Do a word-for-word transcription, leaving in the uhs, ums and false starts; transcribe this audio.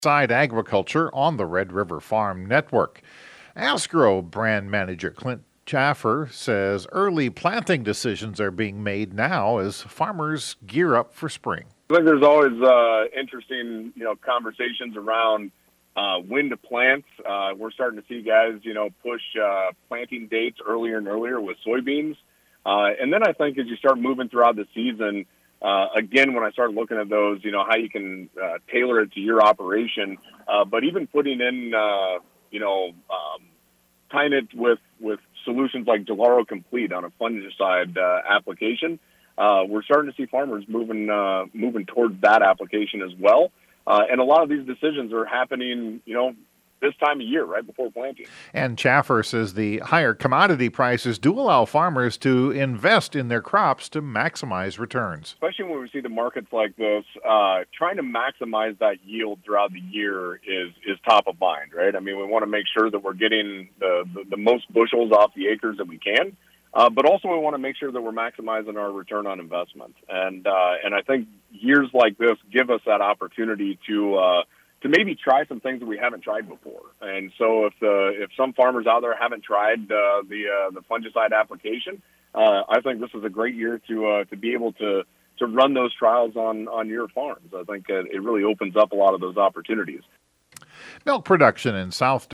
Side Agriculture on the Red River Farm Network. Asgrow brand manager Clint Chaffer says early planting decisions are being made now as farmers gear up for spring. I think there's always uh, interesting, you know, conversations around uh, when to plant. Uh, we're starting to see guys, you know, push uh, planting dates earlier and earlier with soybeans. Uh, and then I think as you start moving throughout the season, Uh, again, when I started looking at those, you know, how you can uh, tailor it to your operation, uh, but even putting in, uh, you know, um, tying it with, with solutions like Gelaro Complete on a fungicide uh, application, uh, we're starting to see farmers moving uh, moving towards that application as well. Uh, and a lot of these decisions are happening, you know, this time of year, right before planting. And Chaffer says the higher commodity prices do allow farmers to invest in their crops to maximize returns. Especially when we see the markets like this, uh, trying to maximize that yield throughout the year is is top of mind, right? I mean, we want to make sure that we're getting the, the, the most bushels off the acres that we can, uh, but also we want to make sure that we're maximizing our return on investment. And uh, and I think years like this give us that opportunity to uh, to maybe try some things that we haven't tried before. And so if the, if some farmers out there haven't tried uh, the uh, the fungicide application, uh, I think this is a great year to uh, to be able to to run those trials on, on your farms. I think uh, it really opens up a lot of those opportunities. Milk production in South